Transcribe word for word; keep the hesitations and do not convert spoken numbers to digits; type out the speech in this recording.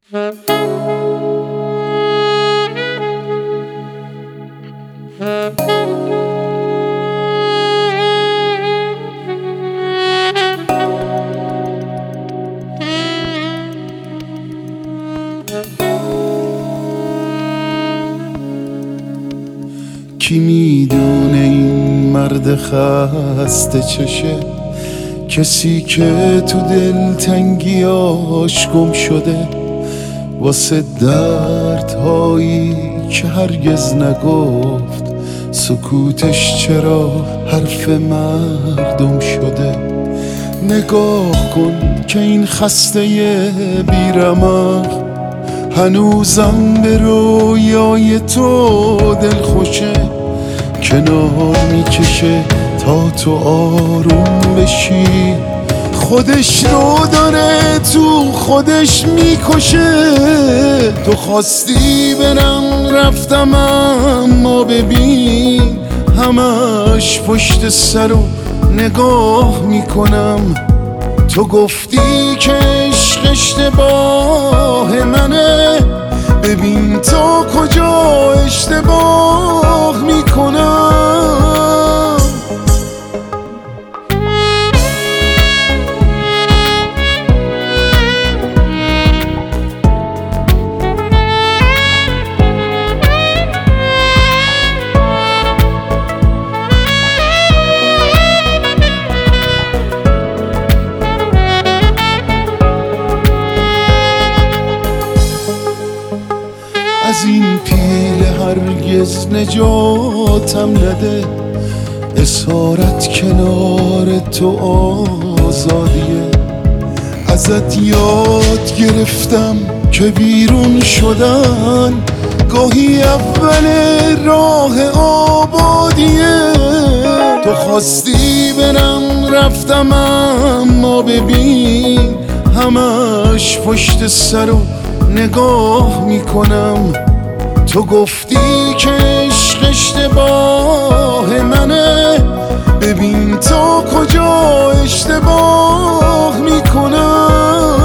کی میدونه این مرد خسته چشه، کسی که تو دلتنگیاش گم شده، واسه دردهایی که هرگز نگفت، سکوتش چرا حرف مردم شده. نگاه کن که این خسته بیرمق هنوزم به رویای تو دل خوشه، کنار میکشه تا تو آروم بشی، خودش رو داره تو خودش میکشه. تو خواستی برم رفتم، اما ببین همش پشت سر و نگاه میکنم. تو گفتی که عشق اشتباه منه، ببین تو کجا اشتباه میکنم. از این پیله هرگز نجاتم نده، اسارت کنار تو آزادیه. ازت یاد گرفتم که بیرون شدن گاهی اول راه آبادیه. تو خواستی برم رفتم، اما ببین همش پشت سر و نگاه میکنم. تو گفتی که عشق اشتباه منه، ببین تو کجا اشتباه میکنم.